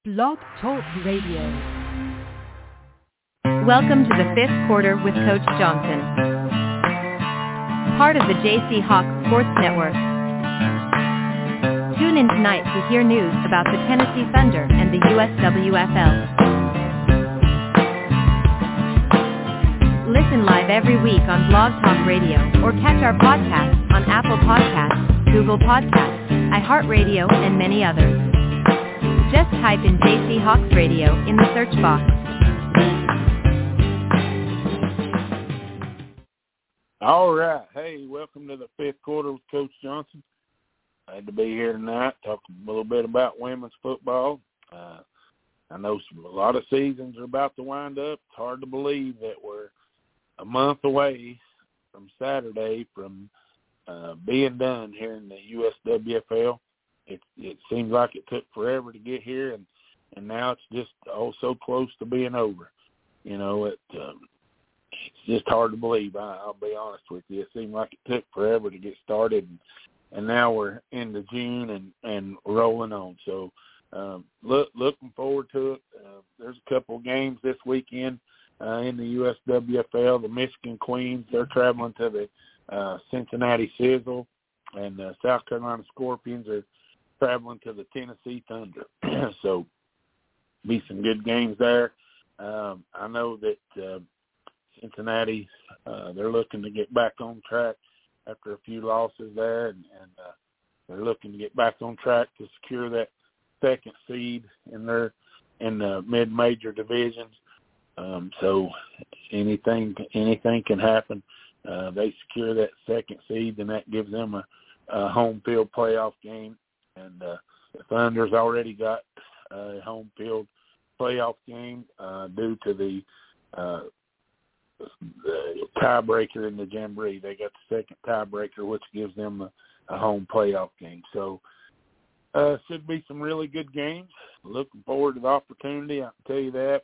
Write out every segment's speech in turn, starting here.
Blog Talk Radio. Welcome to the fifth quarter with Coach Johnson. Part of the JC Hawk Sports Network. Tune in tonight to hear news about the Tennessee Thunder and the USWFL. Listen live every week on Blog Talk Radio or catch our podcasts on Apple Podcasts, Google Podcasts, iHeartRadio, and many others. Just type in JC Hawks Radio in the search box. All right. Hey, welcome to the fifth quarter with Coach Johnson. Glad to be here tonight, talking a little bit about women's football. I know a lot of seasons are about to wind up. It's hard to believe that we're a month away from Saturday from being done here in the USWFL. It seems like it took forever to get here, and now it's just so close to being over. You know, it's just hard to believe. I'll be honest with you. It seemed like it took forever to get started, and now we're into June and rolling on. So looking forward to it. There's a couple of games this weekend in the USWFL. The Michigan Queens, they're traveling to the Cincinnati Sizzle, and the South Carolina Scorpions are traveling to the Tennessee Thunder. So be some good games there. I know that Cincinnati, they're looking to get back on track after a few losses there, and they're looking to get back on track to secure that second seed in the mid-major divisions. So anything can happen. They secure that second seed, and that gives them a home field playoff game. And the Thunder's already got a home field playoff game due to the tiebreaker in the Jamboree. They got the second tiebreaker, which gives them a home playoff game. So should be some really good games. Looking forward to the opportunity, I can tell you that.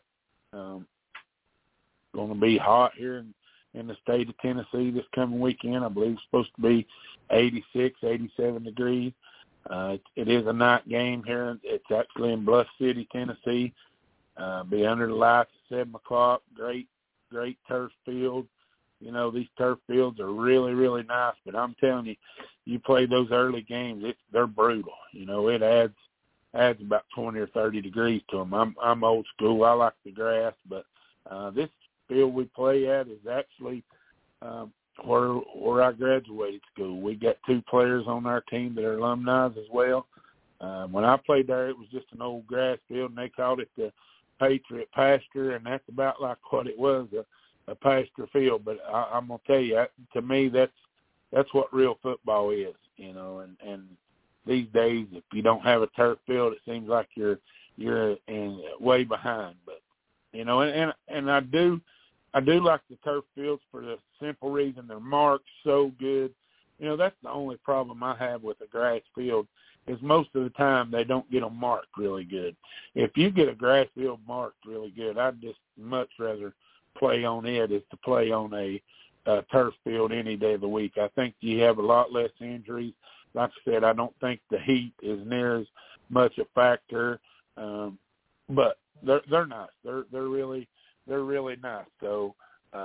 Going to be hot here in the state of Tennessee this coming weekend. I believe it's supposed to be 86, 87 degrees. It is a night game here. It's actually in Bluff City, Tennessee. Be under the lights at 7 o'clock. Great turf field. You know, these turf fields are really, really nice. But I'm telling you, you play those early games, they're brutal. You know, it adds about 20 or 30 degrees to them. I'm old school. I like the grass, but this field we play at is actually where I graduated school. We got two players on our team that are alumni as well. When I played there, it was just an old grass field, and they called it the Patriot Pasture, and that's about like what it was, a pasture field. But I'm gonna tell you, to me, that's what real football is, you know. And these days, if you don't have a turf field, it seems like you're way behind. But you know, and I do like the turf fields for the simple reason they're marked so good. You know, that's the only problem I have with a grass field is most of the time they don't get them marked really good. If you get a grass field marked really good, I'd just much rather play on it as to play on a turf field any day of the week. I think you have a lot less injuries. Like I said, I don't think the heat is near as much a factor, but they're nice. They're really nice. So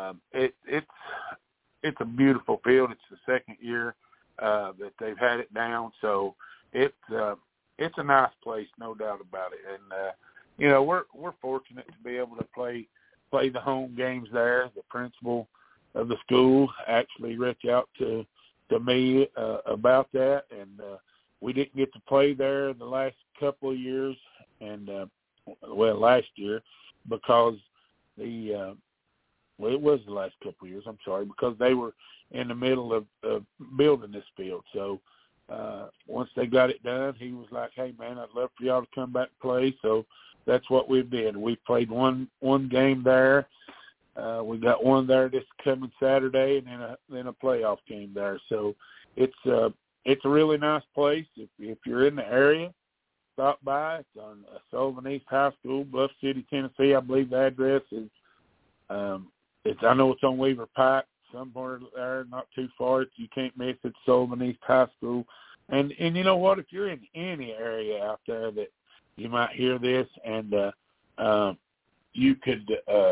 it's a beautiful field. It's the second year that they've had it down. So it's a nice place, no doubt about it. And you know, we're fortunate to be able to play the home games there. The principal of the school actually reached out to me about that, and we didn't get to play there the last couple of years, and last year because it was the last couple of years, I'm sorry, because they were in the middle of building this field. So once they got it done, he was like, hey, man, I'd love for y'all to come back and play. So that's what we did. We played one game there. We got one there this coming Saturday, and then a playoff game there. So it's a really nice place. If you're in the area, stop by. It's on Sullivan East High School, Bluff City, Tennessee. I believe the address is. I know it's on Weaver Pike, somewhere there, not too far. You can't miss it. Sullivan East High School, and you know what? If you're in any area out there that you might hear this, and you could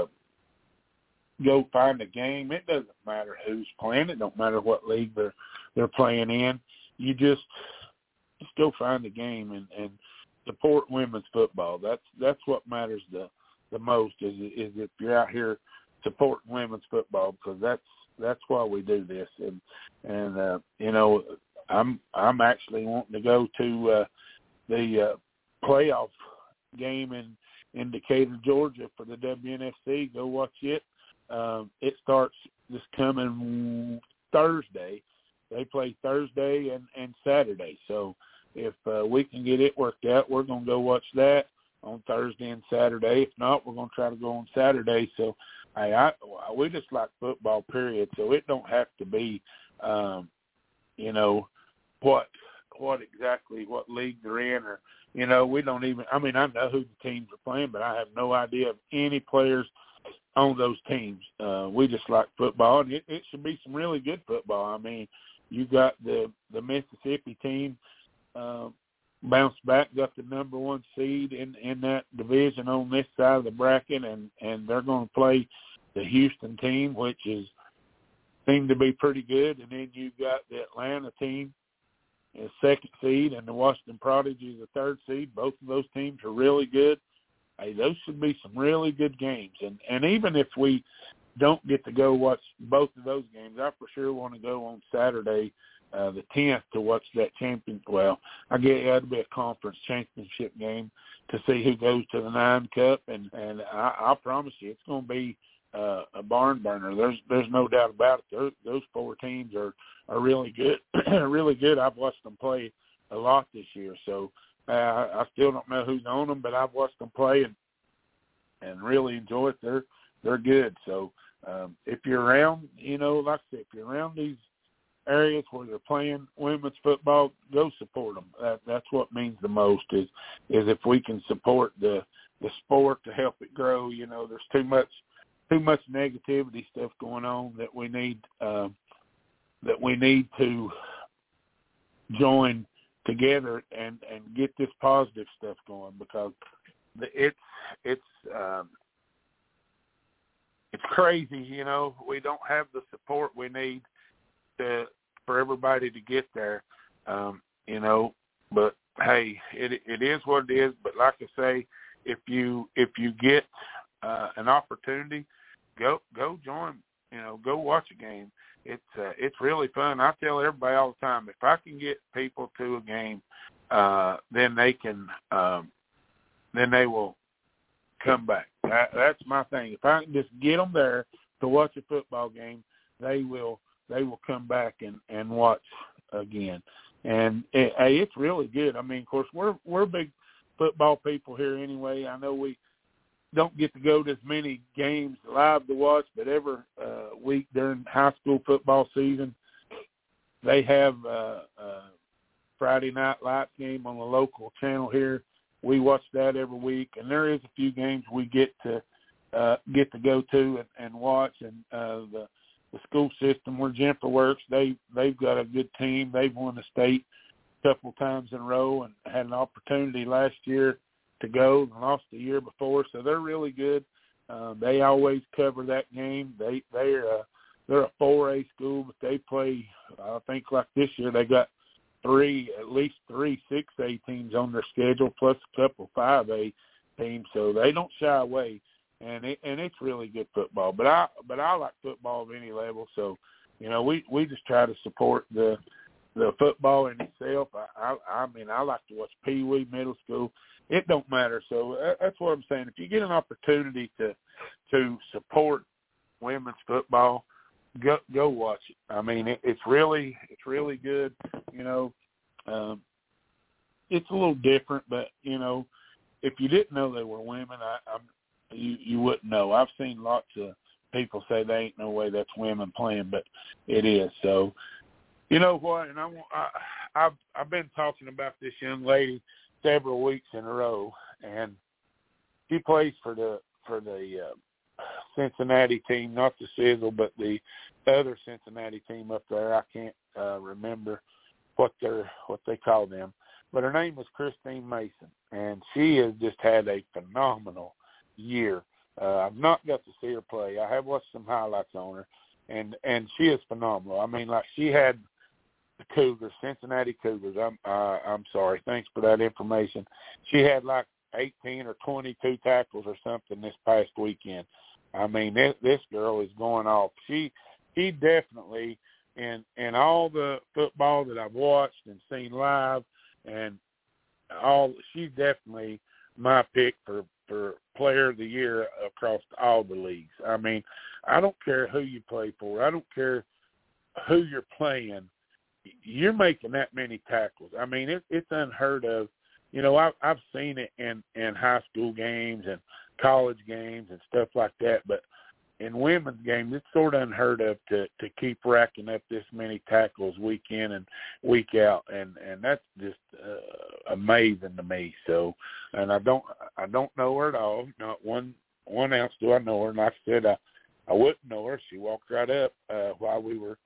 go find a game. It doesn't matter who's playing. It don't matter what league they're playing in. You just go find a game and support women's football. That's what matters the most is if you're out here supporting women's football, because that's why we do this. And you know, I'm actually wanting to go to the playoff game in Decatur, Georgia for the WNFC. Go watch it. It starts this coming Thursday. They play Thursday and Saturday. So if we can get it worked out, we're going to go watch that on Thursday and Saturday. If not, we're going to try to go on Saturday. So we just like football, period. So it don't have to be, you know, what league they're in, or, you know, we don't even – I mean, I know who the teams are playing, but I have no idea of any players on those teams. We just like football, and it should be some really good football. I mean, you got the Mississippi team bounced back, got the number 1 seed in that division on this side of the bracket, and they're going to play the Houston team, which seemed to be pretty good. And then you got the Atlanta team, the 2nd seed, and the Washington Prodigy, the 3rd seed. Both of those teams are really good. Hey, those should be some really good games. And even if we don't get to go watch both of those games, I for sure want to go on Saturday, the 10th, to watch that I guess that'll be a conference championship game to see who goes to the 9 Cup. And I promise you, it's going to be a barn burner. There's no doubt about it. Those 4 teams are really good, really good. I've watched them play a lot this year, so I still don't know who's on them, but I've watched them play and really enjoy it. They're good. So if you're around, you know, like I said, if you're around these areas where they're playing women's football, go support them. That's what means the most is if we can support the sport to help it grow. You know, there's too much negativity stuff going on that we need to join together and get this positive stuff going, because it's crazy. You know, we don't have the support we need for everybody to get there. You know, but hey, it is what it is. But like I say, if you get an opportunity, go join. You know, go watch a game. It's really fun. I tell everybody all the time, if I can get people to a game, then they will come back. That's my thing. If I can just get them there to watch a football game, they will come back and watch again. And it's really good. I mean, of course, we're big football people here anyway. I know we don't get to go to as many games live to watch, but every week during high school football season, they have a Friday Night Lights game on the local channel here. We watch that every week, and there is a few games we get to go to and watch. And the school system where Jennifer works, they've got a good team. They've won the state a couple times in a row and had an opportunity last year to go and lost the year before, so they're really good. They always cover that game. They're a 4A school, but they play. I think like this year they got at least three 6A teams on their schedule, plus a couple 5A teams, so they don't shy away. And it's really good football. But I like football of any level, so you know we just try to support the football in itself. I mean I like to watch Pee Wee, middle school. It don't matter. So that's what I'm saying. If you get an opportunity to support women's football, go watch it. I mean, it's really good. You know, it's a little different, but you know, if you didn't know they were women, you wouldn't know. I've seen lots of people say there ain't no way that's women playing, but it is. So, you know what? And I've been talking about this young lady several weeks in a row, and she plays for the Cincinnati team, not the Sizzle, but the other Cincinnati team up there. I can't remember what they call them, but her name was Christine Mason, and she has just had a phenomenal year. I've not got to see her play. I have watched some highlights on her, and she is phenomenal. I mean, like she had the Cougars, Cincinnati Cougars. I'm sorry. Thanks for that information. She had like 18 or 22 tackles or something this past weekend. I mean, this girl is going off. She definitely, in all the football that I've watched and seen live, and she's definitely my pick for player of the year across all the leagues. I mean, I don't care who you play for. I don't care who you're playing. You're making that many tackles. I mean, it's unheard of. You know, I've seen it in high school games and college games and stuff like that, but in women's games, it's sort of unheard of to keep racking up this many tackles week in and week out, and that's just amazing to me. So, and I don't know her at all. Not one ounce do I know her. And like I said, I wouldn't know her. She walked right up while we were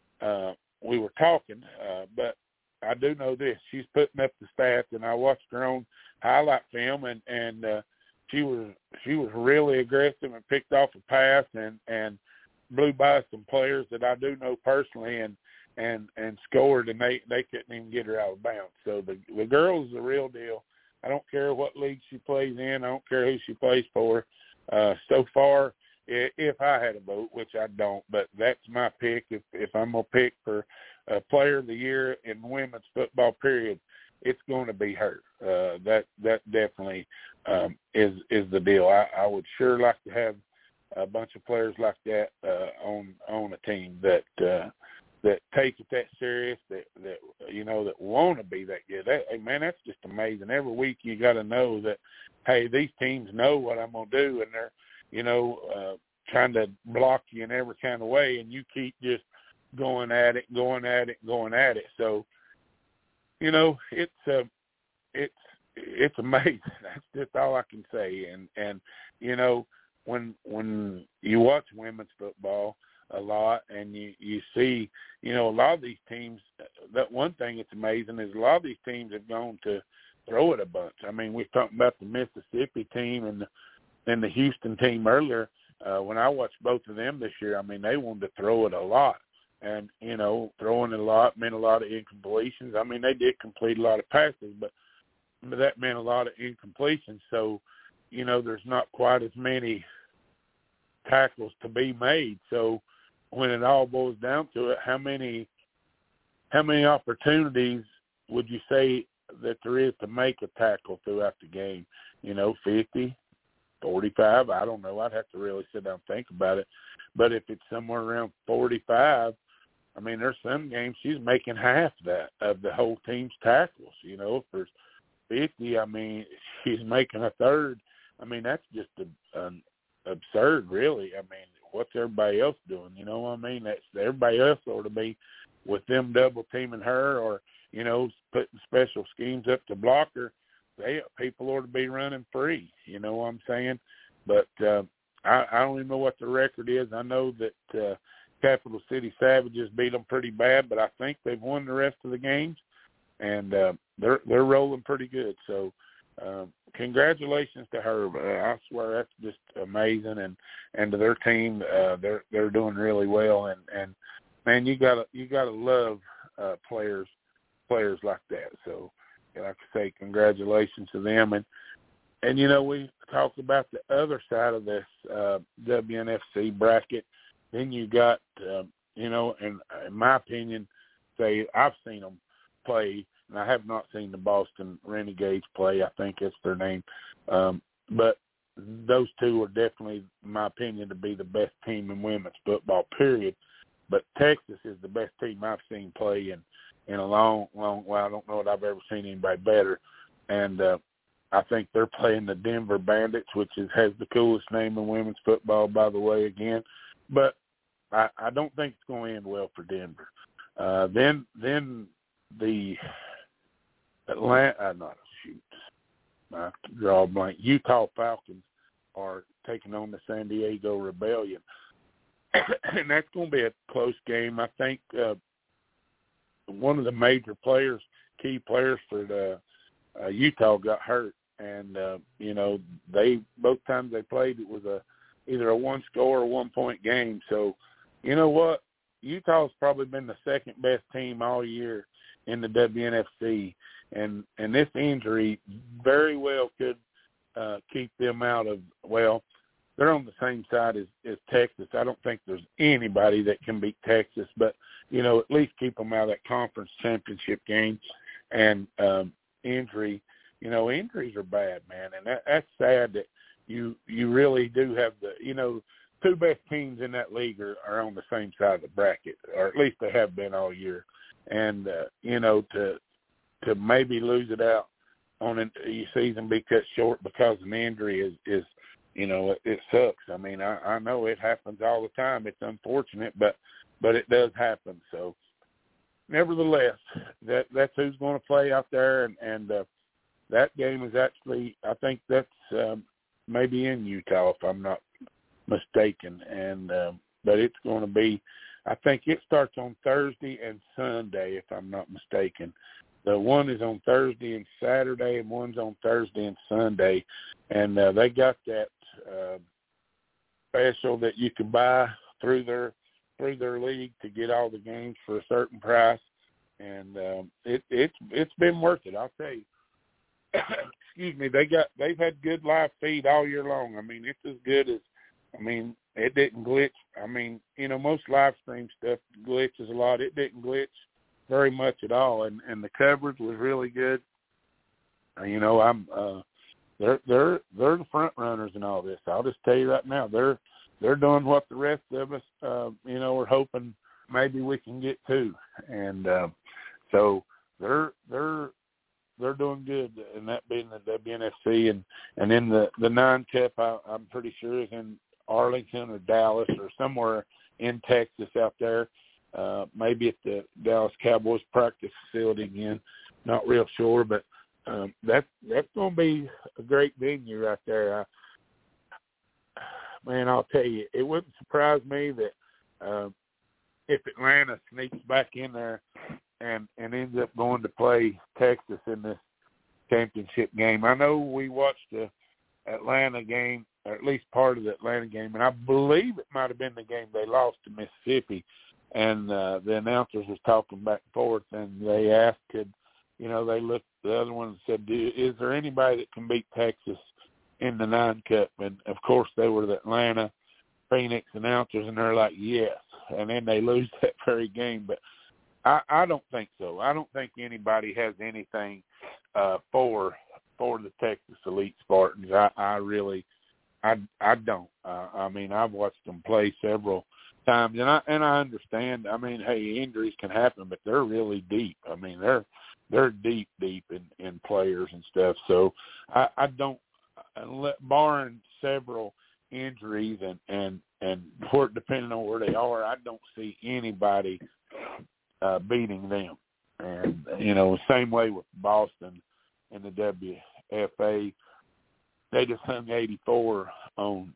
talking, but I do know this. She's putting up the stats, and I watched her on highlight film, and she was really aggressive and picked off a pass and blew by some players that I do know personally and scored, and they couldn't even get her out of bounds. So the girl is the real deal. I don't care what league she plays in. I don't care who she plays for. So far, if I had a vote, which I don't, but that's my pick. If I'm going to pick for player of the year in women's football, period, it's going to be her. That definitely is the deal. I would sure like to have a bunch of players like that on a team that take it that serious, that you know, that want to be that good. Hey, man, that's just amazing. Every week you got to know that, hey, these teams know what I'm going to do, and they're, you know, trying to block you in every kind of way, and you keep just going at it. So, you know, it's amazing. That's just all I can say. And you know, when you watch women's football a lot, and you see, you know, a lot of these teams, that one thing that's amazing is a lot of these teams have gone to throw it a bunch. I mean, we're talking about the Mississippi team and the Houston team earlier. When I watched both of them this year, I mean, they wanted to throw it a lot. And, you know, throwing it a lot meant a lot of incompletions. I mean, they did complete a lot of passes, but that meant a lot of incompletions. So, you know, there's not quite as many tackles to be made. So when it all boils down to it, how many opportunities would you say that there is to make a tackle throughout the game? You know, 50, 45, I don't know. I'd have to really sit down and think about it. But if it's somewhere around 45, I mean, there's some games she's making half that of the whole team's tackles. You know, if there's 50, I mean, she's making a third. I mean, that's just absurd, really. I mean, what's everybody else doing? You know what I mean? That's everybody else ought to be with them double teaming her, or, you know, putting special schemes up to block her. People ought to be running free. You know what I'm saying? But I don't even know what the record is. I know that Capital City Savages beat them pretty bad, but I think they've won the rest of the games, and they're rolling pretty good. So congratulations to her. I swear that's just amazing, and to their team, they're doing really well. And man, you gotta love players like that. So, like I say, congratulations to them. And you know, we talked about the other side of this WNFC bracket. Then you got, you know, and in my opinion, say I've seen them play, and I have not seen the Boston Renegades play. I think that's their name. But those two are definitely, in my opinion, to be the best team in women's football, period. But Texas is the best team I've seen play in a long while. I don't know that I've ever seen anybody better. And I think they're playing the Denver Bandits, which has the coolest name in women's football, by the way, again. But I don't think it's going to end well for Denver. Then the I draw a blank. Utah Falcons are taking on the San Diego Rebellion. And that's going to be a close game. I think one of the major players, key players for the Utah got hurt, and they both times they played it was either a one-score or one-point game. So, you know what? Utah's probably been the second best team all year in the WNFC, and this injury very well could keep them out of. Well, they're on the same side as Texas. I don't think there's anybody that can beat Texas, but at least keep them out of that conference championship game. And injuries are bad, man, and that's sad that you really do have the two best teams in that league are on the same side of the bracket, or at least they have been all year. And to maybe lose it out on a season be cut short because of an injury is it sucks. I mean, I know it happens all the time. It's unfortunate, but it does happen. So nevertheless, that's who's going to play out there, and that game is actually, I think that's maybe in Utah if I'm not mistaken, and but it's going to be, I think it starts on Thursday and Sunday if I'm not mistaken. The one is on Thursday and Saturday, and one's on Thursday and Sunday, and they got that special that you can buy through their league to get all the games for a certain price, and it's been worth it, I'll tell you. Excuse me, they've had good live feed all year long. I mean, it's as good as, it didn't glitch. Most live stream stuff glitches a lot. It didn't glitch very much at all, and the coverage was really good. They're the front runners in all this. I'll just tell you right now, they're doing what the rest of us, we're hoping maybe we can get to, and so they're doing good, and that being the WNFC, and then the 9 Cup, I'm pretty sure is in Arlington or Dallas or somewhere in Texas out there. Maybe at the Dallas Cowboys practice facility again. Not real sure, but that's going to be a great venue right there. Man, I'll tell you, it wouldn't surprise me that if Atlanta sneaks back in there and ends up going to play Texas in this championship game. I know we watched the Atlanta game, or at least part of the Atlanta game, and I believe it might have been the game they lost to Mississippi. And the announcers was talking back and forth, and they asked, they looked at the other one and said, is there anybody that can beat Texas in the 9 Cup? And, of course, they were the Atlanta Phoenix announcers, and they're like, yes. And then they lose that very game. But I don't think so. I don't think anybody has anything for the Texas Elite Spartans. I don't. I've watched them play several times, and I understand. Hey, injuries can happen, but they're really deep. They're deep in players and stuff. So I don't, barring several injuries and depending on where they are, I don't see anybody beating them. And same way with Boston and the WFA. They just hung 84 on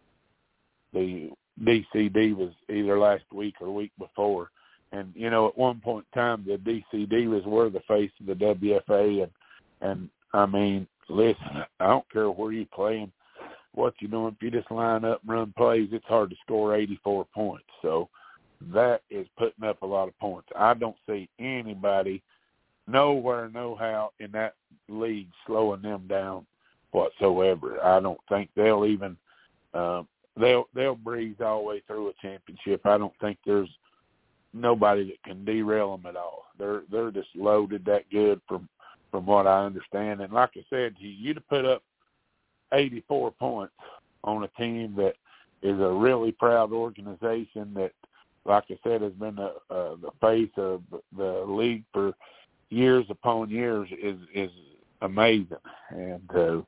the DC Divas either last week or week before. And, at one point in time, the DC Divas were the face of the WFA. And listen, I don't care where you're playing, what you're doing. If you just line up and run plays, it's hard to score 84 points. So that is putting up a lot of points. I don't see anybody nowhere, no how in that league slowing them down whatsoever. I don't think they'll even they'll breeze all the way through a championship. I don't think there's nobody that can derail them at all. They're just loaded that good from what I understand. And like I said, you to put up 84 points on a team that is a really proud organization that, like I said, has been the face of the league for years upon years is amazing. And to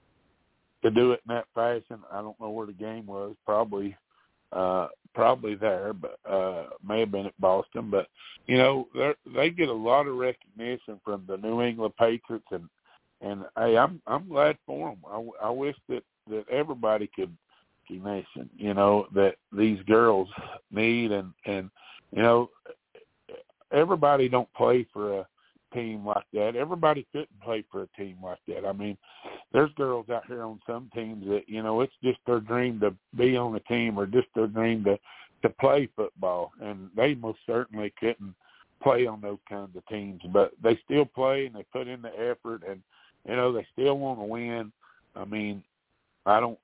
do it in that fashion, I don't know where the game was. Probably there, but may have been at Boston. But they get a lot of recognition from the New England Patriots, and hey, I'm glad for them. I wish that everybody could recognition, that these girls need, and everybody don't play for a team like that. Everybody couldn't play for a team like that. I mean, there's girls out here on some teams that, you know, it's just their dream to be on a team or just their dream to play football, and they most certainly couldn't play on those kinds of teams. But they still play, and they put in the effort, and, you know, they still want to win. I mean, I don't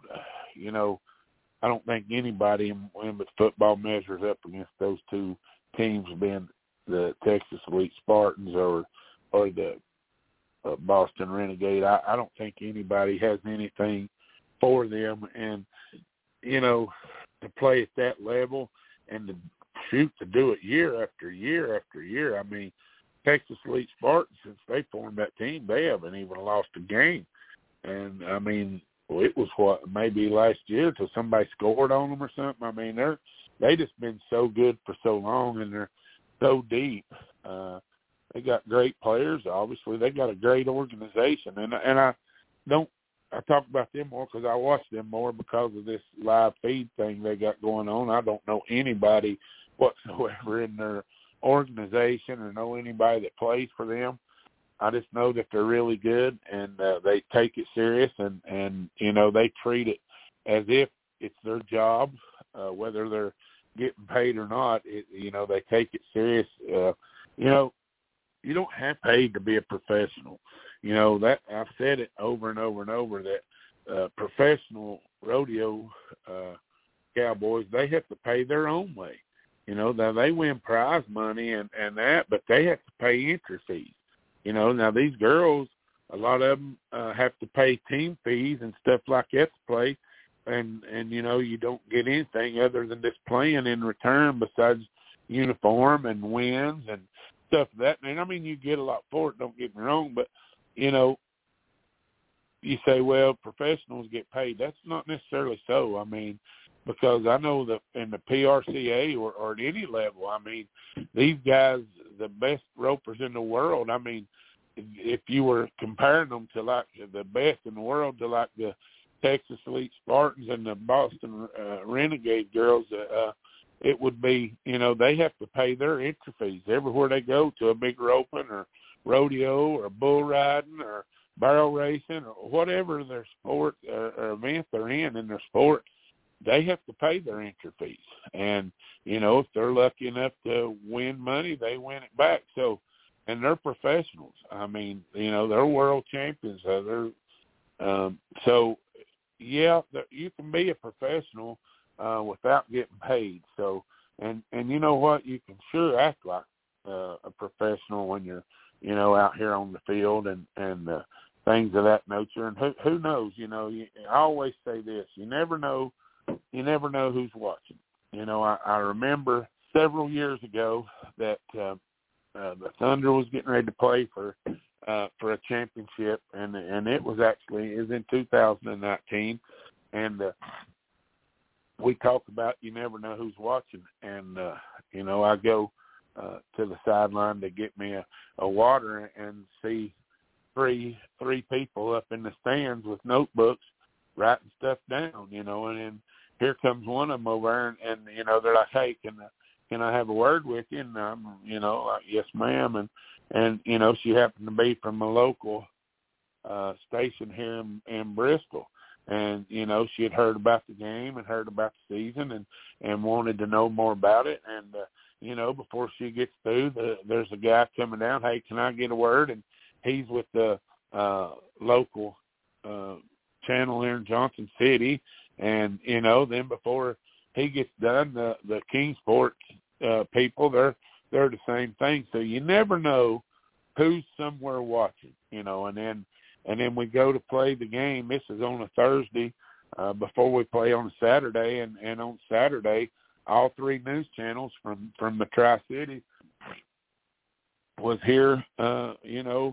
think anybody in women's football measures up against those two teams, being the Texas Elite Spartans or the Boston Renegade. I don't think anybody has anything for them. And, you know, to play at that level and to do it year after year after year. I mean, Texas Elite Spartans, since they formed that team, they haven't even lost a game. And, I mean, it was maybe last year till somebody scored on them or something. I mean, they just been so good for so long, and they're so deep. They got great players. Obviously, they got a great organization, and I talk about them more because I watch them more because of this live feed thing they got going on. I don't know anybody whatsoever in their organization or know anybody that plays for them. I just know that they're really good, and they take it serious, and you know, they treat it as if it's their job, whether they're getting paid or not. You know, they take it serious. You know, you don't have paid to be a professional. You know, that I've said it over and over and over that professional rodeo cowboys, they have to pay their own way. You know, now they win prize money and that, but they have to pay entry fees. You know, now these girls, a lot of them have to pay team fees and stuff like that to play, and you know, you don't get anything other than just playing in return besides uniform and wins and stuff of that. And I mean, you get a lot for it, don't get me wrong, but, you know, you say, well, professionals get paid. That's not necessarily so. I mean, because I know that in the PRCA or at any level, I mean, these guys, the best ropers in the world, I mean, if you were comparing them to like the best in the world to like the Texas Elite Spartans and the Boston Renegade girls, it would be, you know, they have to pay their entry fees everywhere they go to a big roping or rodeo or bull riding or barrel racing or whatever their sport or event they're in their sport. They have to pay their entry fees. And, you know, if they're lucky enough to win money, they win it back. So, and they're professionals. I mean, you know, they're world champions. So, yeah, you can be a professional without getting paid. So, and you know what? You can sure act like a professional when you're, you know, out here on the field and things of that nature. And who knows? You know, I always say this: you never know who's watching. You know, I remember several years ago that the Thunder was getting ready to play for a championship, and it was in 2019, and we talked about you never know who's watching, and you know, I go to the sideline to get me a water and see three people up in the stands with notebooks writing stuff down, you know, and then here comes one of them over there, and you know, they're like, hey, can I have a word with you? And I'm, you know, like, yes, ma'am. And you know, she happened to be from a local station here in Bristol. And, you know, she had heard about the game and heard about the season and wanted to know more about it. And, you know, before she gets through, there's a guy coming down, hey, can I get a word? And he's with the local channel here in Johnson City. And, you know, then before he gets done, the Kingsport people, they're the same thing. So you never know who's somewhere watching, you know, and then we go to play the game. This is on a Thursday before we play on a Saturday. And on Saturday, all three news channels from the Tri-City was here, you know,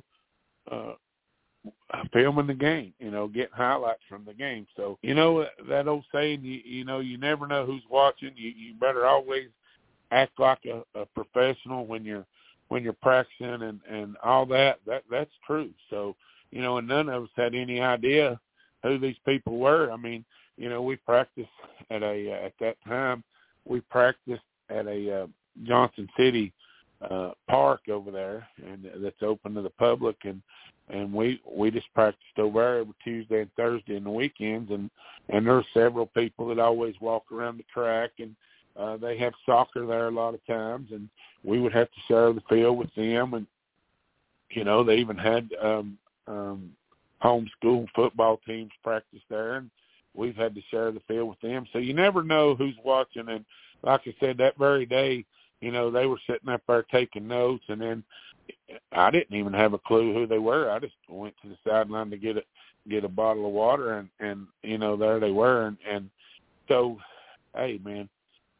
filming the game, you know, getting highlights from the game. So, you know, that old saying, you know, you never know who's watching. You better always act like a professional when you're practicing and all that. That's true. So, you know, and none of us had any idea who these people were. I mean, you know, we practiced at that time, we practiced at a Johnson City park over there, and that's open to the public, and we just practiced over there every Tuesday and Thursday and the weekends, and there's several people that always walk around the track, and they have soccer there a lot of times, and we would have to share the field with them, and they even had homeschool football teams practice there, and we've had to share the field with them. So you never know who's watching, and like I said, that very day, they were sitting up there taking notes, and then I didn't even have a clue who they were. I just went to the sideline to get a bottle of water, and there they were, and so, hey, man,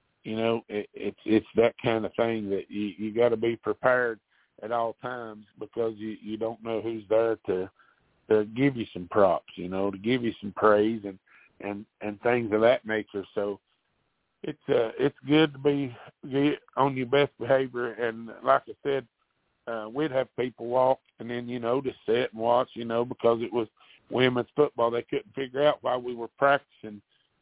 it's that kind of thing that you got to be prepared at all times, because you don't know who's there to give you some props, to give you some praise and things of that nature. So it's good to be on your best behavior. And like I said, we'd have people walk and then, just sit and watch, because it was women's football. They couldn't figure out why we were practicing,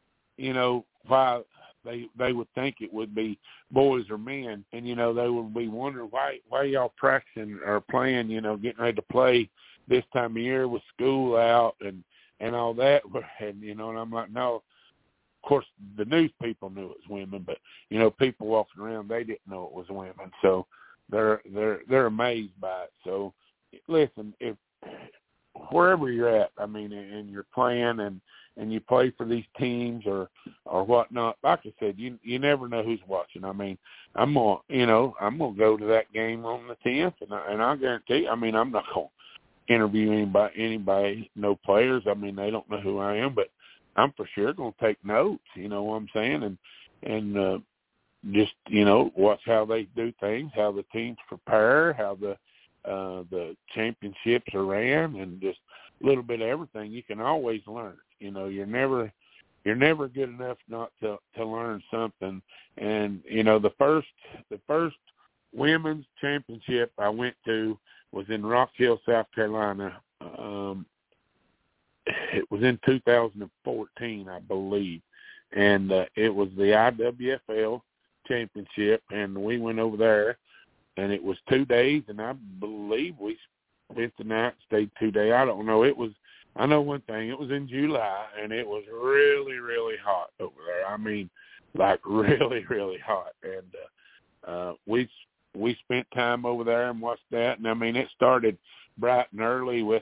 why they would think it would be boys or men. And, they would be wondering why y'all practicing or playing, getting ready to play this time of year with school out and all that. And, and I'm like, no, of course the news people knew it was women, but, people walking around, they didn't know it was women. So they're amazed by it. So listen, if wherever you're at, and you're playing and you play for these teams or whatnot, like I said, you never know who's watching. I'm gonna go to that game on the 10th, and I'll guarantee you, I'm not gonna interview anybody, no players. They don't know who I am, but I'm for sure gonna take notes. You know what I'm saying, and just watch how they do things, how the teams prepare, how the championships are ran, and just a little bit of everything. You can always learn. You're never good enough not to learn something. And the first women's championship I went to was in Rock Hill, South Carolina. It was in 2014, I believe, and it was the IWFL championship, and we went over there, and it was 2 days, and I believe we spent the night, stayed 2 days. I don't know. I know one thing. It was in July, and it was really, really hot over there. Like really, really hot. And we spent time over there and watched that. And it started bright and early with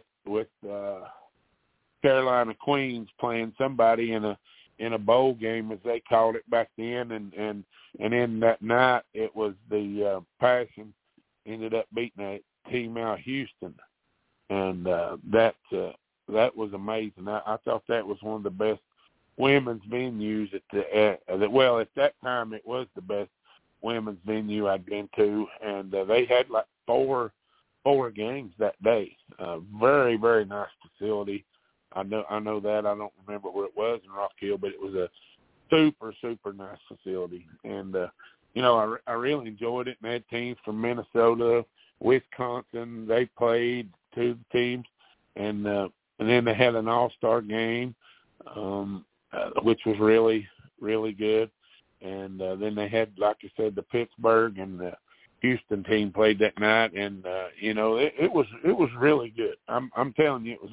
Carolina Queens playing somebody in a bowl game, as they called it back then. And then that night it was the Passion ended up beating a team out of Houston, and that was amazing. I thought that was one of the best women's venues at that time it was the best women's venue I'd been to, and they had like four games that day. Very, very nice facility. I know that. I don't remember where it was in Rock Hill, but it was a super, super nice facility. And I really enjoyed it. And they had teams from Minnesota, Wisconsin. They played, two of the teams, and then they had an all-star game, which was really, really good. And then they had, like I said, the Pittsburgh and the Houston team played that night, and it was really good. I'm telling you, it was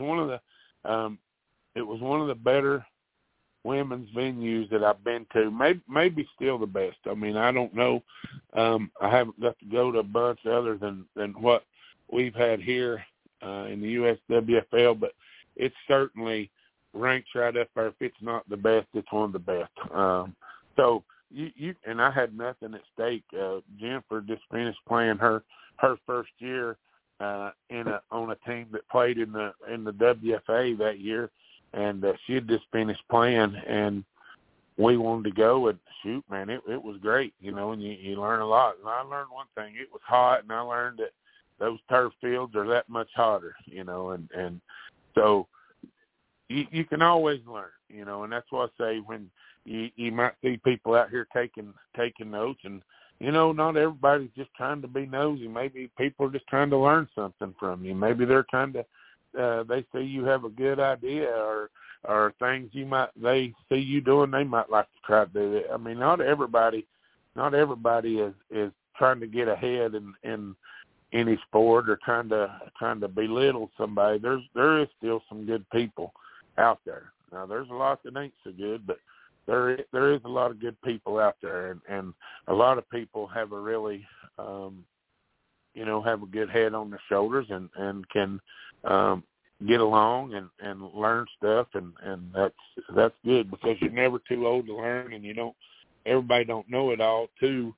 one of the better women's venues that I've been to. Maybe still the best. I don't know. I haven't got to go to a bunch other than what we've had here in the USWFL, but it certainly ranks right up there. If it's not the best, it's one of the best. So you and I had nothing at stake. Jennifer just finished playing her first year on a team that played in the WFA that year, and she had just finished playing, and we wanted to go, and shoot, man, it was great, and you learn a lot. And I learned one thing: it was hot, and I learned that those turf fields are that much hotter, and so you can always learn, and that's why I say when you might see people out here taking notes, and not everybody's just trying to be nosy. Maybe people are just trying to learn something from you. Maybe they're trying to they see you have a good idea or things they see you doing, they might like to try to do it. Not everybody is trying to get ahead in any sport or trying to belittle somebody. There is still some good people out there. Now there's a lot that ain't so good, but there is a lot of good people out there, and a lot of people have a really have a good head on their shoulders and can get along and learn stuff, and that's good, because you're never too old to learn, and everybody don't know it all to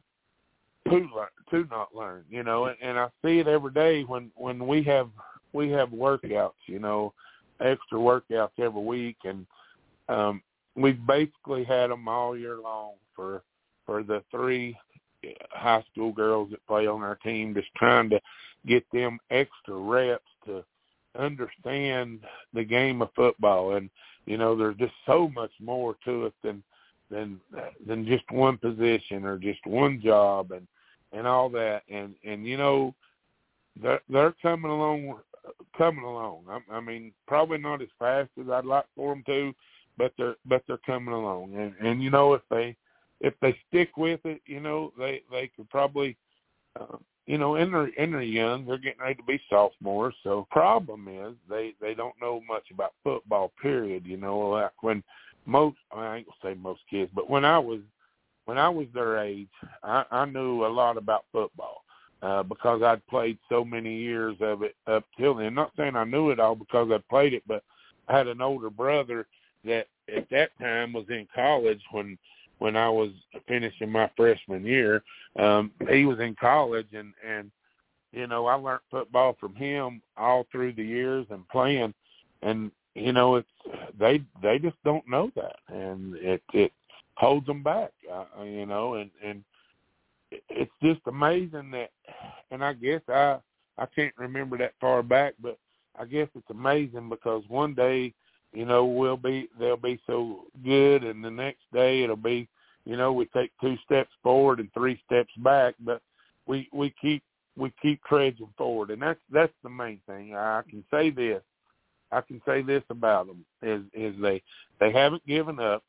not learn, and I see it every day when we have workouts, extra workouts every week, and we've basically had them all year long for the 3 high school girls that play on our team, just trying to get them extra reps to understand the game of football. And there's just so much more to it than just one position or just one job and all that. And they're coming along. I mean, probably not as fast as I'd like for them to, but they're coming along. And if they stick with it, they could probably, and they're young, they're getting ready to be sophomores. So problem is they don't know much about football, period. Like when I ain't gonna say most kids, but when I was their age, I knew a lot about football because I'd played so many years of it up till then. Not saying I knew it all because I'd played it, but I had an older brother that at that time was in college when I was finishing my freshman year. He was in college, and I learned football from him all through the years and playing, and it's they just don't know that, and it holds them back, and it's just amazing that, and I guess I can't remember that far back, but I guess it's amazing because one day, they'll be so good, and the next day it'll be, we take 2 steps forward and 3 steps back, but we keep trudging forward, and that's the main thing. I can say this about them is they haven't given up.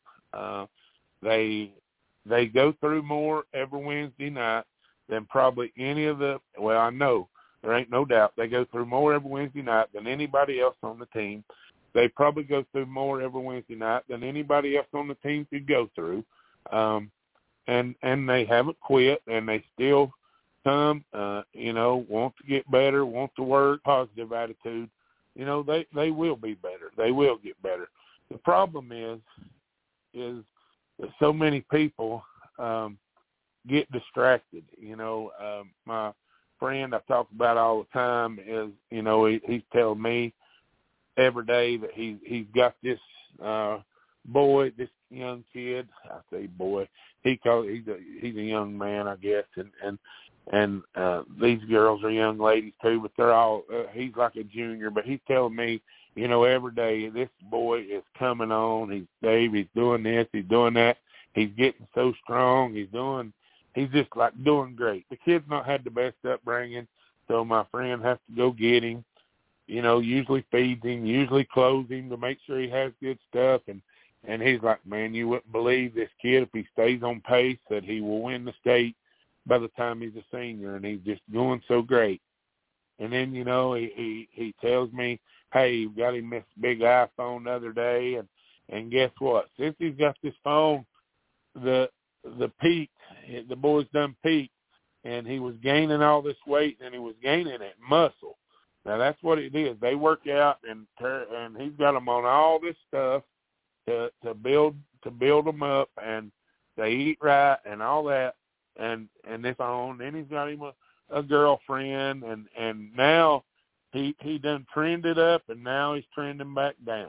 They go through more every Wednesday night than probably any of the. Well, I know there ain't no doubt they go through more every Wednesday night than anybody else on the team. They probably go through more every Wednesday night than anybody else on the team could go through. And they haven't quit, and they still come, want to get better, want to work, positive attitude. They will be better. They will get better. The problem is that so many people get distracted. My friend I talk about all the time is, he's telling me every day that he's got this boy, this young kid. I say boy. He's a young man, I guess, and these girls are young ladies too. But they're all. He's like a junior, but he's telling me, every day this boy is coming on. He's doing this, he's doing that. He's getting so strong. He's just like doing great. The kid's not had the best upbringing, so my friend has to go get him. Usually feeds him, usually clothes him to make sure he has good stuff. And he's like, man, you wouldn't believe this kid, if he stays on pace, that he will win the state by the time he's a senior, and he's just doing so great. And then, he tells me, hey, we got him this big iPhone the other day, and guess what? Since he's got this phone, the boy's done peaked, and he was gaining all this weight, and he was gaining it muscle. Now, that's what it is. They work out, and he's got them on all this stuff to build them up, and they eat right and all that, and this on. Then he's got him a girlfriend, and now he done trended up, and now he's trending back down,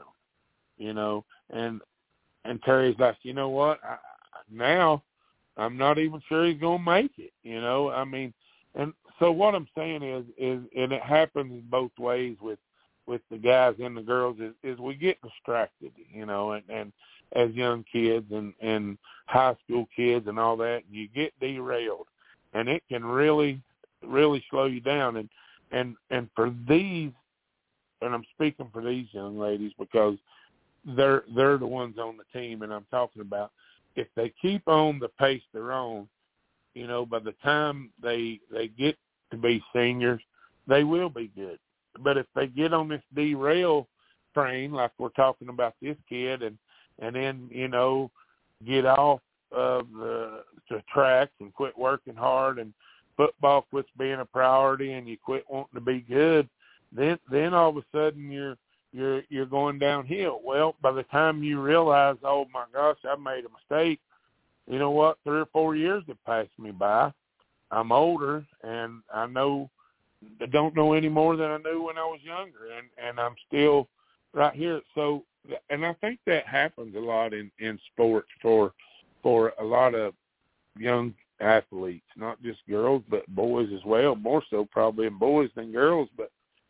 And Terry's like, you know what? Now I'm not even sure he's gonna make it. And so what I'm saying is, and it happens both ways with the guys and the girls, is we get distracted, and as young kids and high school kids and all that, and you get derailed, and it can really, really slow you down. And for these, and I'm speaking for these young ladies because they're the ones on the team, and I'm talking about if they keep on the pace they're on, you know, by the time they get to be seniors, they will be good. But if they get on this derail train, like we're talking about this kid, and then, you know, get off of the tracks and quit working hard, and football quits being a priority, and you quit wanting to be good, then all of a sudden you're going downhill. Well, by the time you realize, oh my gosh, I made a mistake, you know what? 3 or 4 years have passed me by. I'm older, and I don't know any more than I knew when I was younger, and I'm still right here. So, and I think that happens a lot in sports for a lot of young athletes, not just girls, but boys as well, more so probably in boys than girls. But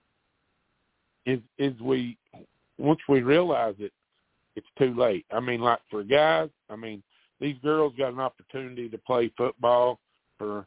once we realize it, it's too late. I mean, like for guys, I mean, these girls got an opportunity to play football for,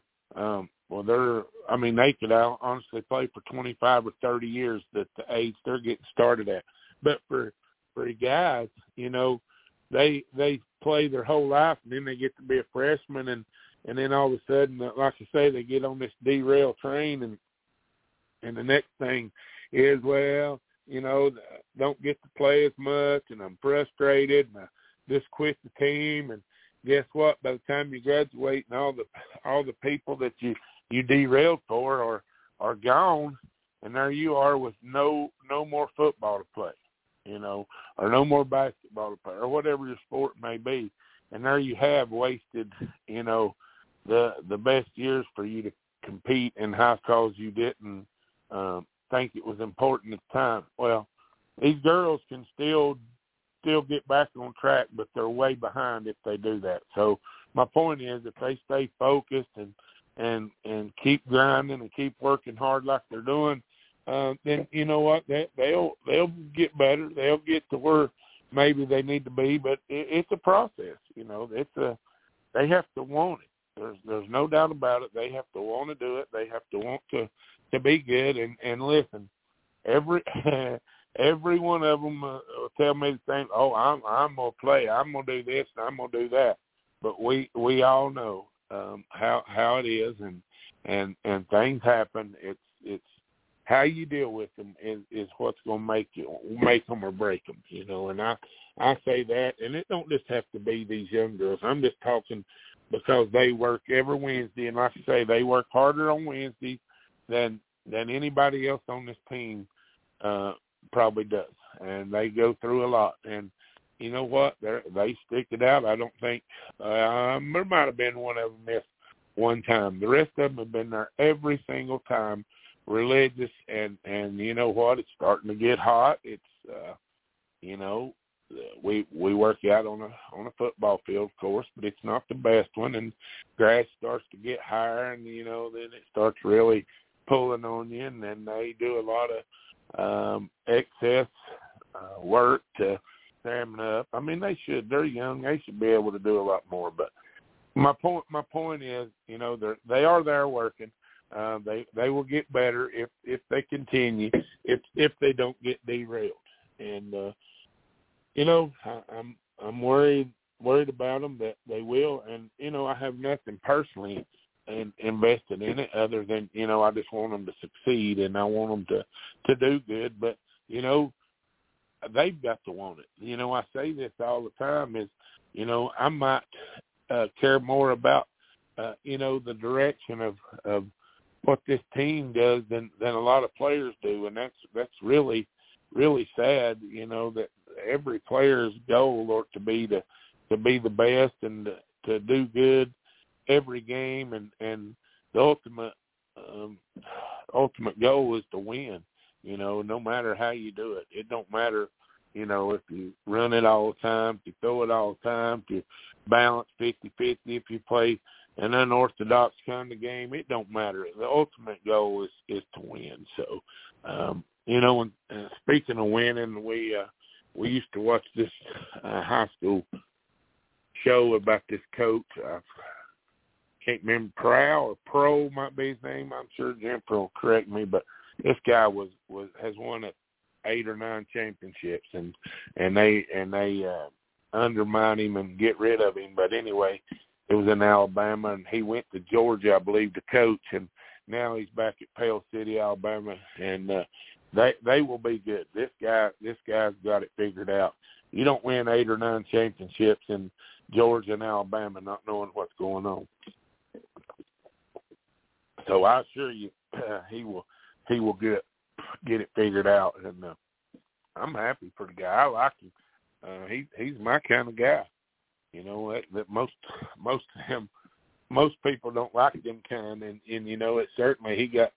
they could honestly play for 25 or 30 years at the age they're getting started at. But for guys, you know, they play their whole life, and then they get to be a freshman, and then all of a sudden, like I say, they get on this derail train, and the next thing is, well, you know, don't get to play as much, and I'm frustrated, and I just quit the team, and guess what? By the time you graduate, and all the people that you derailed for are gone, and there you are with no more football to play, you know, or no more basketball to play, or whatever your sport may be, and there you have wasted, you know, the best years for you to compete in high schools you didn't think it was important at the time. Well, these girls can still get back on track, but they're way behind if they do that. So my point is, if they stay focused and keep grinding and keep working hard like they're doing, then you know what, they'll get better. They'll get to where maybe they need to be, but it's a process. You know, they have to want it. There's no doubt about it. They have to want to do it. They have to want to be good. And listen, every one of them will tell me the same. Oh, I'm gonna play. I'm gonna do this. And I'm gonna do that. But we all know how it is, and things happen. It's how you deal with them is what's gonna make them or break them. You know, and I say that, and it don't just have to be these young girls. I'm just talking because they work every Wednesday, and like I say, they work harder on Wednesday than anybody else on this team probably does, and they go through a lot. And you know what? They stick it out. I don't think there might have been one of them missed one time. The rest of them have been there every single time, religious, and you know what? It's starting to get hot. It's you know, we work out on a football field, of course, but it's not the best one, and grass starts to get higher, and you know, then it starts really pulling on you, and then they do a lot of excess work to stamina up. I mean, they're young, they should be able to do a lot more. But my point is, you know, they are there working. They will get better if they continue, if they don't get derailed. And you know, I'm worried about them that they will. And you know, I have nothing personally invested in it other than, you know, I just want them to succeed, and I want them to do good. But you know, they've got to want it. You know, I say this all the time is, you know, I might care more about you know, the direction of what this team does than a lot of players do, and that's really sad. You know, that every player's goal ought to be the best and to do good every game, and the ultimate goal is to win. You know, no matter how you do it. It don't matter, you know, if you run it all the time, if you throw it all the time, if you balance 50-50, if you play an unorthodox kind of game, it don't matter. The ultimate goal is to win. So, you know, and speaking of winning, we used to watch this high school show about this coach. I can't remember, Prow or Pro might be his name. I'm sure Jennifer will correct me, but this guy has won 8 or 9 championships, and they undermine him and get rid of him. But anyway, it was in Alabama, and he went to Georgia, I believe, to coach, and now he's back at Pale City, Alabama, and they will be good. This guy's got it figured out. You don't win 8 or 9 championships in Georgia and Alabama not knowing what's going on. So I assure you, he will get it figured out, and I'm happy for the guy. I like him. He's my kind of guy. You know that most people don't like them kind, and you know it certainly he got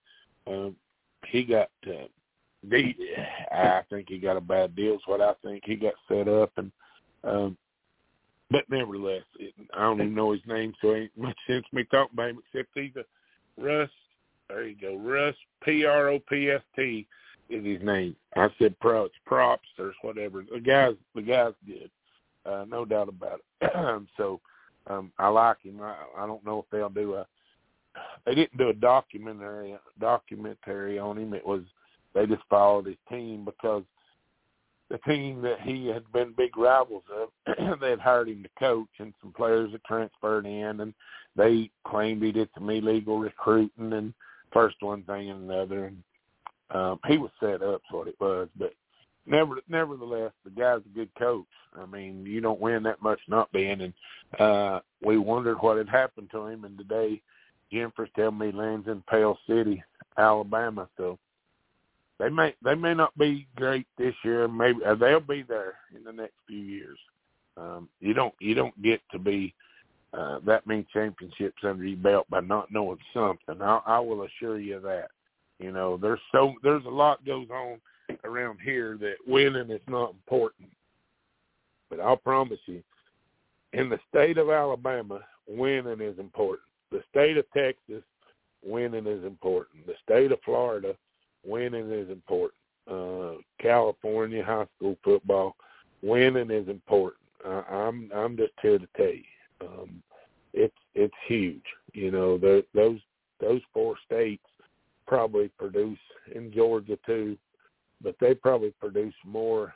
I think he got a bad deal. Is what I think. He got set up, and but nevertheless, I don't even know his name, so ain't much sense me talking about him except he's a Russ. There you go, Russ Propst is his name. I said Props or whatever. The guy's good, no doubt about it. So I like him. I don't know if they'll do they didn't do a documentary on him. They just followed his team because the team that he had been big rivals of, they had hired him to coach, and some players had transferred in, and they claimed he did some illegal recruiting and first one thing and another. And he was set up, is what it was. But nevertheless, the guy's a good coach. I mean, you don't win that much not being. And we wondered what had happened to him. And today, Jennifer's telling me he lands in Pale City, Alabama. So they may not be great this year. Maybe they'll be there in the next few years. You don't get to be that many championships under your belt by not knowing something. I will assure you that. You know, there's a lot goes on around here that winning is not important. But I'll promise you, in the state of Alabama, winning is important. The state of Texas, winning is important. The state of Florida, winning is important. California high school football, winning is important. I'm just here to tell you, it's huge. You know, those 4 states probably produce, in Georgia too, but they probably produce more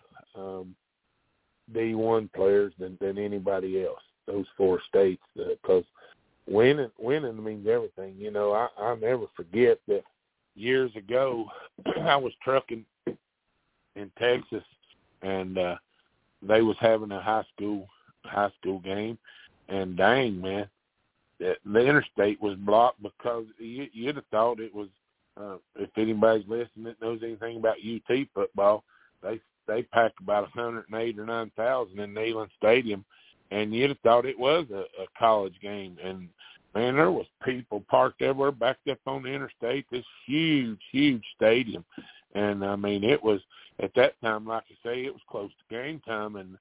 D1 players than anybody else. Those 4 states, because winning means everything. You know, I'll never forget that years ago I was trucking in Texas, and they was having a high school game, and dang man, the interstate was blocked because you'd have thought it was. If anybody's listening that knows anything about UT football, they pack about 108 or 9,000 in Neyland Stadium, and you'd have thought it was a college game. And man, there was people parked everywhere, backed up on the interstate. This huge stadium, and I mean, it was at that time, like I say, it was close to game time, and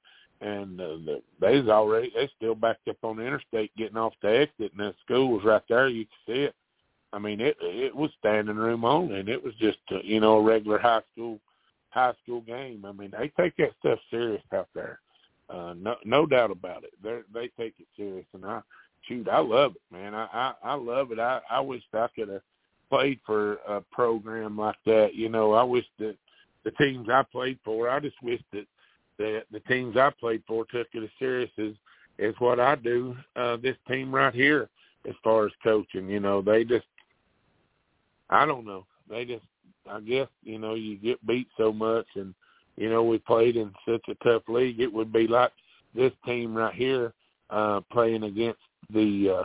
they still backed up on the interstate, getting off the exit, and the school was right there. You could see it. I mean, it was standing room only, and it was just a regular high school game. I mean, they take that stuff serious out there, no doubt about it. They take it serious, and I love it, man. I love it. I wish I could have played for a program like that. You know, I wish that the teams I played for. I just wish that the teams I played for took it as serious as what I do. This team right here, as far as coaching, you know, they just. I don't know. I guess, you know, you get beat so much, and, you know, we played in such a tough league. It would be like this team right here playing against the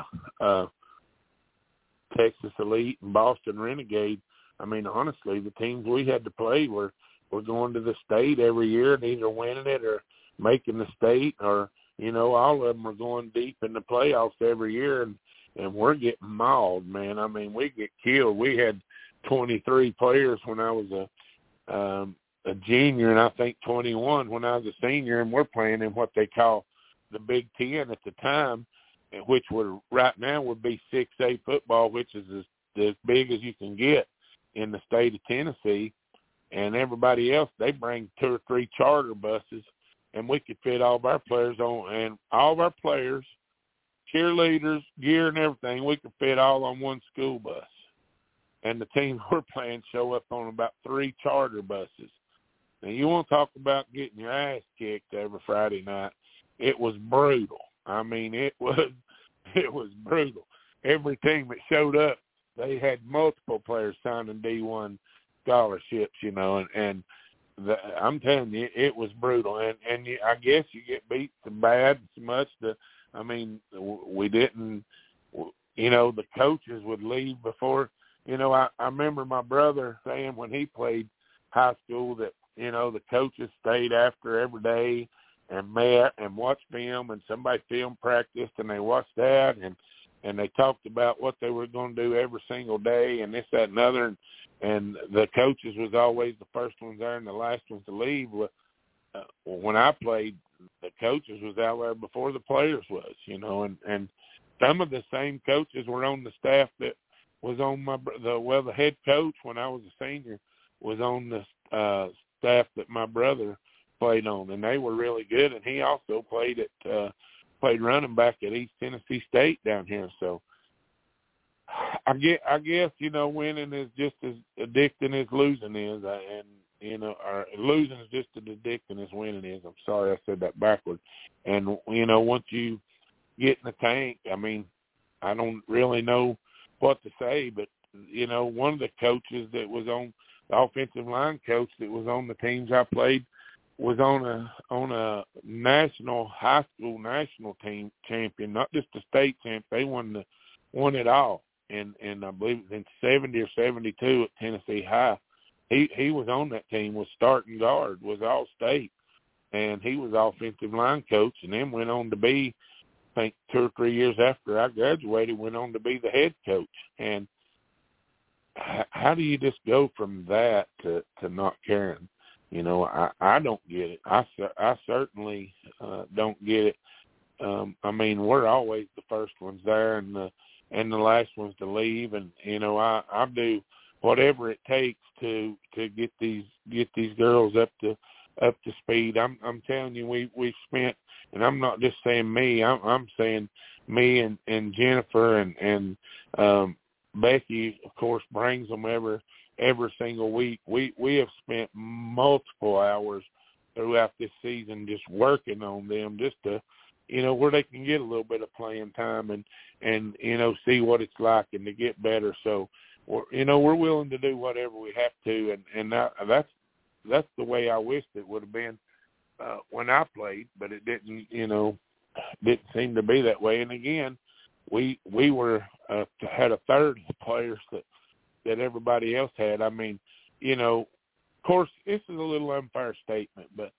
Texas Elite and Boston Renegade. I mean, honestly, the teams we had to play were going to the state every year and either winning it or making the state, or, you know, all of them are going deep in the playoffs every year, and we're getting mauled, man. I mean, we get killed. We had 23 players when I was a junior, and I think 21 when I was a senior, and we're playing in what they call the Big Ten at the time, which right now would be 6A football, which is as big as you can get in the state of Tennessee. And everybody else, they bring 2 or 3 charter buses, and we could fit all of our players on, and all of our players, cheerleaders, gear, and everything, we could fit all on one school bus. And the team we're playing show up on about 3 charter buses. Now, you want to talk about getting your ass kicked every Friday night. It was brutal. I mean, it was it was brutal. Every team that showed up, they had multiple players signing D1 scholarships, and I'm telling you, it was brutal. And I guess you get beat so bad, so much that, we didn't, the coaches would leave before. I remember my brother saying when he played high school that, the coaches stayed after every day and met and watched film, and somebody film practiced, and they watched that, and they talked about what they were going to do every single day and this, that, and other. And the coaches was always the first ones there and the last ones to leave. When I played, the coaches was out there before the players was, and some of the same coaches were on the staff that was on the head coach when I was a senior was on the staff that my brother played on, and they were really good. And he also played running back at East Tennessee State down here. So I guess winning is just as addicting as losing is, or losing is just as addicting as winning is. I'm sorry I said that backwards. And once you get in the tank, I don't really know what to say, but one of the coaches that was on the offensive line coach that was on the teams I played was on a national high school national team champion, not just the state champ. They won it all. And I believe it was in 70 or 72 at Tennessee High. He was on that team, was starting guard, was all state, and he was offensive line coach, and then went on to be, I think 2 or 3 years after I graduated, went on to be the head coach. And how do you just go from that to not caring? I don't get it. I certainly don't get it. We're always the first ones there and the last ones to leave, and I do whatever it takes to get these girls up to speed. I'm telling you, we've spent, and I'm not just saying me. I'm saying me and Jennifer and Becky, of course, brings them every single week. We have spent multiple hours throughout this season just working on them, just to where they can get a little bit of playing time and see what it's like and to get better. So we're willing to do whatever we have to, and that's the way I wished it would have been when I played, but it didn't seem to be that way. And again, we were had a third of the players that everybody else had. Of course, this is a little unfair statement, but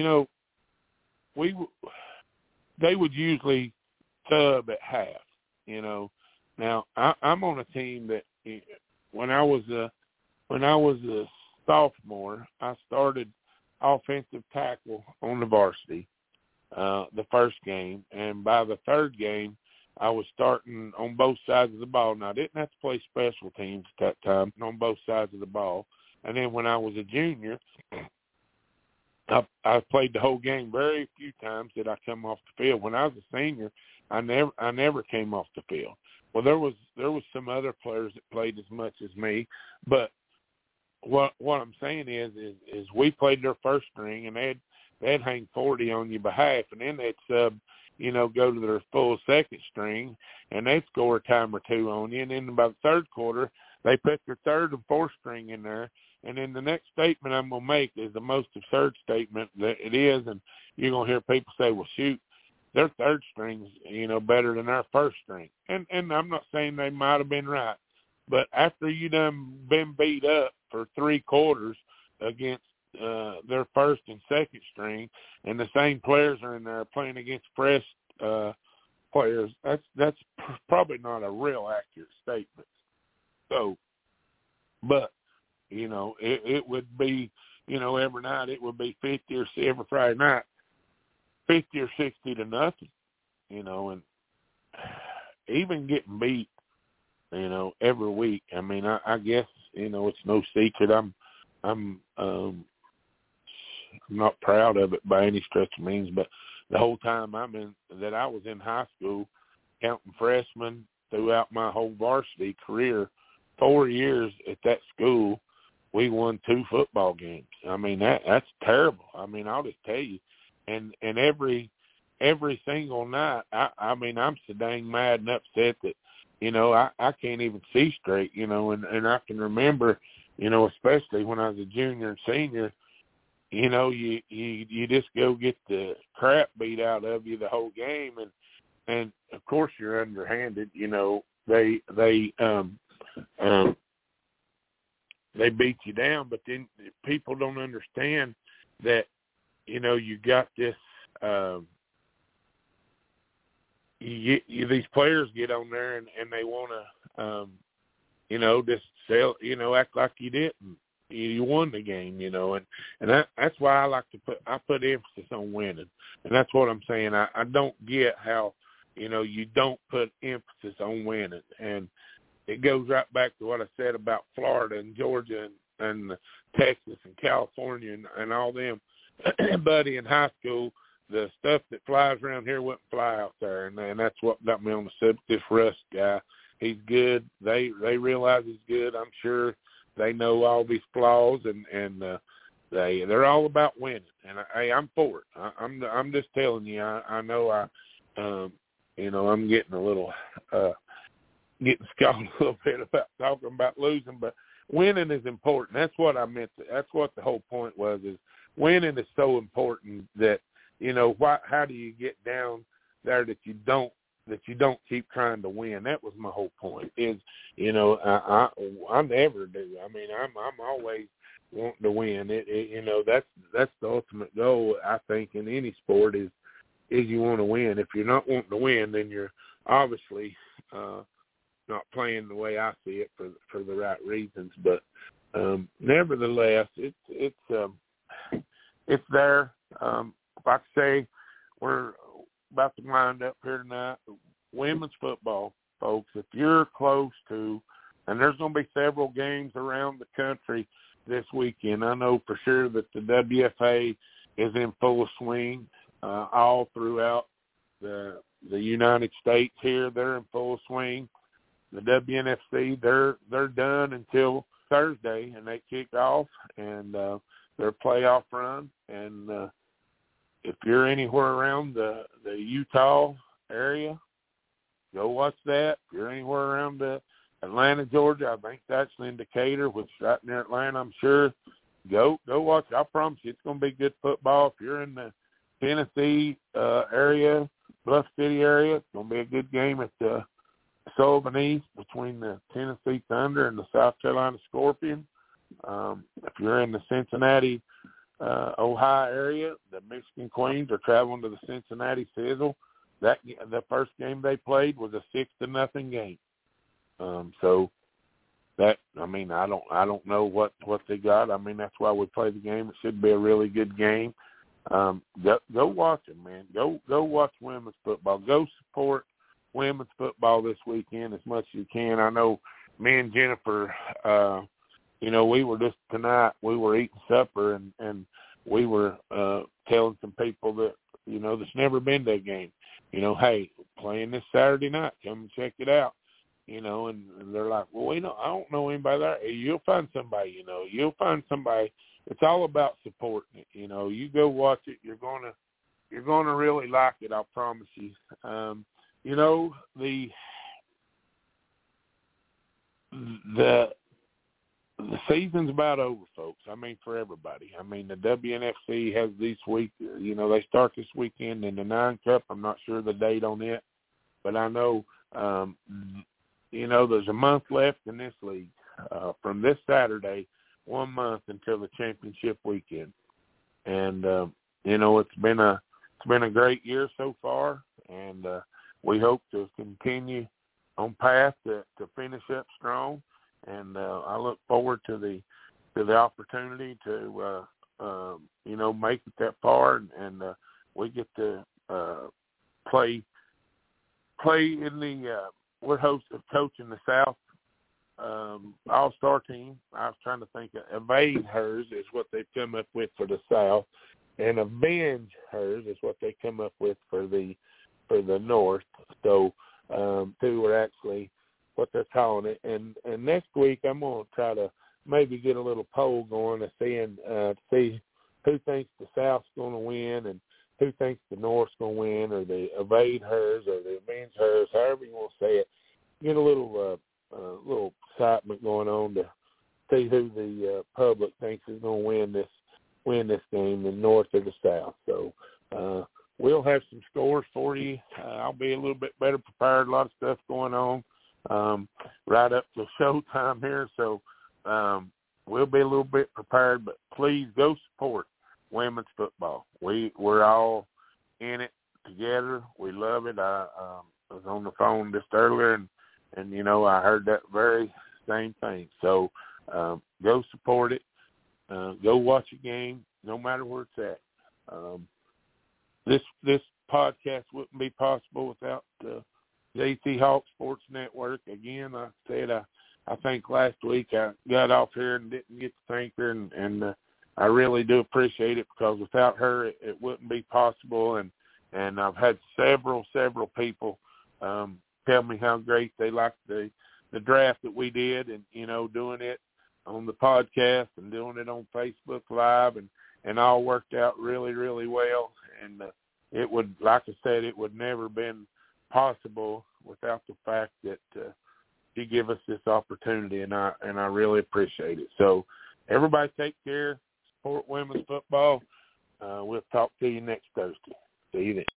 they would usually sub at half. Now I'm on a team that when I was a sophomore, I started offensive tackle on the varsity the first game, and by the third game, I was starting on both sides of the ball. Now, I didn't have to play special teams at that time, on both sides of the ball. And then when I was a junior, I played the whole game. Very few times did I come off the field. When I was a senior, I never came off the field. Well, there was some other players that played as much as me, but what I'm saying is we played their first string, and they'd hang 40 on your behalf, and then they'd sub, go to their full second string, and they'd score a time or two on you. And then by the third quarter, they put their third and fourth string in there. And then the next statement I'm going to make is the most absurd statement that it is, and you're going to hear people say, well, shoot, their third string's, better than our first string. And I'm not saying they might have been right, but after you done been beat up for 3 quarters against their first and second string, and the same players are in there playing against fresh players, that's probably not a real accurate statement. So, but, it would be, every night it would be 50 or every Friday night, 50 or 60 to nothing, and even getting beat, every week. I guess, it's no secret. I'm not proud of it by any stretch of means, but the whole time I was in high school, counting freshmen throughout my whole varsity career, 4 years at that school, we won 2 football games. That's terrible. I'll just tell you. And every every single night. I mean, I'm so dang mad and upset that, you know, I can't even see straight, you know, and I can remember, you know, especially when I was a junior and senior, you know, you just go get the crap beat out of you the whole game, and of course you're underhanded, you know. They beat you down, but then people don't understand that, you know, you got this. These players get on there and they want to, you know, just sell, you know, act like you didn't. You won the game, you know, and that's why I like to put emphasis on winning, and that's what I'm saying. I don't get how, you know, you don't put emphasis on winning, and it goes right back to what I said about Florida and Georgia and Texas and California and all them. Buddy, in high school, the stuff that flies around here wouldn't fly out there, and that's what got me on the subject. This Russ guy, he's good. They realize he's good. I'm sure they know all these flaws, and they're all about winning. And I'm for it. I'm just telling you. I know you know, I'm getting a little getting scalded a little bit about talking about losing, but winning is important. That's what I meant. That's what the whole point was. Is winning is so important that, you know, how do you get down there that you don't keep trying to win? That was my whole point. Is, you know, I never do. I mean, I'm always wanting to win. You know, that's the ultimate goal, I think, in any sport is you want to win. If you're not wanting to win, then you're obviously not playing the way I see it for the right reasons. But nevertheless, it's there. Like I say, we're about to wind up here tonight. Women's football, folks, if you're close to, and there's going to be several games around the country this weekend. I know for sure that the WFA is in full swing all throughout the United States here. They're in full swing. The WNFC, they're done until Thursday, and they kick off, and their playoff run. And if you're anywhere around the Utah area, go watch that. If you're anywhere around Atlanta, Georgia, I think that's in Decatur, which is right near Atlanta, I'm sure. Go watch. I promise you it's going to be good football. If you're in the Tennessee area, Bluff City area, it's going to be a good game at the Sullivan East between the Tennessee Thunder and the South Carolina Scorpions. If you're in the Cincinnati, Ohio area, the Michigan Queens are traveling to the Cincinnati Sizzle. The first game they played was a 6-0 game. So that, I mean, I don't know what they got. I mean, that's why we play the game. It should be a really good game. Go watch it, man. Go watch women's football. Go support women's football this weekend as much as you can. I know me and Jennifer, you know, we were just tonight, we were eating supper and we were telling some people that, you know, that's never been to a game, you know, hey, playing this Saturday night, come and check it out, you know, and they're like, well, I don't know anybody there. You'll find somebody, you know, you'll find somebody. It's all about supporting it, you know. You go watch it, you're gonna really like it, I promise you. You know, the season's about over, folks. I mean, for everybody. I mean, the WNFC has this week, you know, they start this weekend in the 9 Cup. I'm not sure the date on it, but I know, you know, there's a month left in this league. From this Saturday, 1 month until the championship weekend. And, you know, it's been a great year so far, and we hope to continue on path to finish up strong. And I look forward to the opportunity to you know, make it that far, and we get to play in the we're coaching the South All-Star team. I was trying to think. Evade Hers is what they've come up with for the South, and Avenge Hers is what they come up with for the North. So two are actually what they're calling it. And next week I'm going to try to maybe get a little poll going to see who thinks the South's going to win, who thinks the North's going to win, or they evade hers, or they avenge hers, however you want to say it. Get a little excitement going on to see who the public thinks is going to win this game, the North or the South. So we'll have some scores for you. I'll be a little bit better prepared. A lot of stuff going on right up to showtime here. So we'll be a little bit prepared, but please go support women's football. We're all in it together. We love it. I was on the phone just earlier, and you know, I heard that very same thing. So go support it. Go watch a game, no matter where it's at. This podcast wouldn't be possible without the JT Hawk Sports Network. Again, I said I think last week I got off here and didn't get to thank her, and I really do appreciate it, because without her it wouldn't be possible. And I've had several people tell me how great they liked the draft that we did, and you know, doing it on the podcast and doing it on Facebook Live, and all worked out really, really well. And it would, like I said, it would never been possible without the fact that she gave us this opportunity, and I really appreciate it. So everybody take care, support women's football. We'll talk to you next Thursday. See you then.